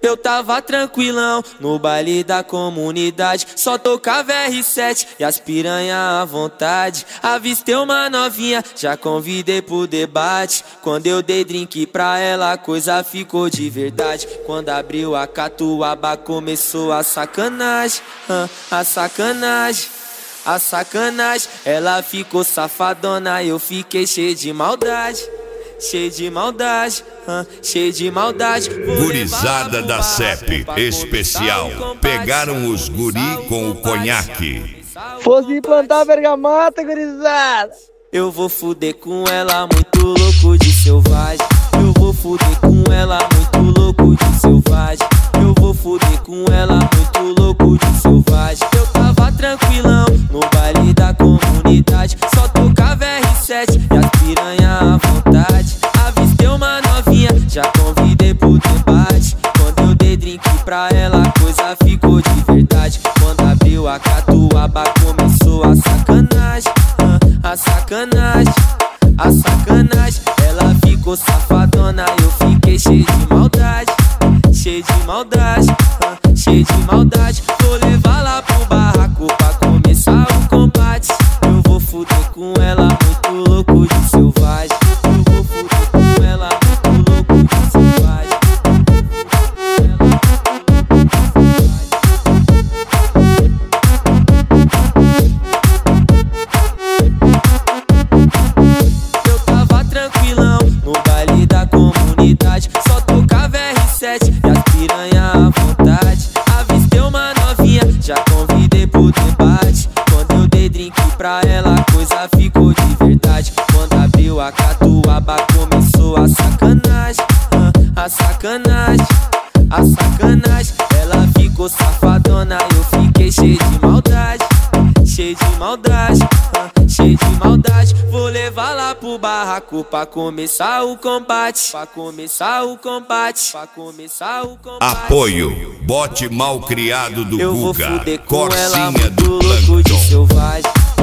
Eu tava tranquilão no baile da comunidade, só tocava R7 e as piranha à vontade. Avistei uma novinha, já convidei pro debate. Quando eu dei drink pra ela, a coisa ficou de verdade. Quando abriu a catuaba, começou a sacanagem, a sacanagem. A sacanagem, ela ficou safadona, eu fiquei cheio de maldade. Cheio de maldade, cheio de maldade. Gurizada da CEP especial, pegaram os guri com o conhaque. Fosse plantar bergamota, gurizada. Eu vou fuder com ela, muito louco de selvagem. Eu vou fuder com ela, muito louco de selvagem. Eu vou fuder com ela, muito louco de selvagem. Eu tava tranquilão no baile da comunidade, só tocava R7 e as piranha à vontade. Avistei uma novinha, já convidei pro debate. Quando eu dei drink pra ela, a coisa ficou de verdade. Quando abriu a catuaba, começou a sacanagem, a sacanagem, a sacanagem. Ela ficou safadona, eu fiquei cheio de maldade. Cheio de maldade, cheio de maldade. Vou levar lá pro barraco pra começar o combate. Eu vou fuder com ela, muito louco de selvagem. Eu vou fuder com ela, muito louco de selvagem. Eu tava tranquilão no baile da comunidade, só tocava R7 e as piranha à vontade. Avistei uma novinha, já convidei pro debate. Quando eu dei drink pra ela, a coisa ficou de verdade. Quando abriu a catuaba, começou a sacanagem, a sacanagem, a sacanagem. Ela ficou safadona, eu fiquei cheio de maldade. Cheio de maldade, cheio de maldade. Vou levar lá pro barraco pra começar o combate. Pra começar o combate, pra começar o combate. Apoio, bote mal criado do Eu vou Guga, fuder com ela, Corsinha muito do louco de Plankton. selvagem.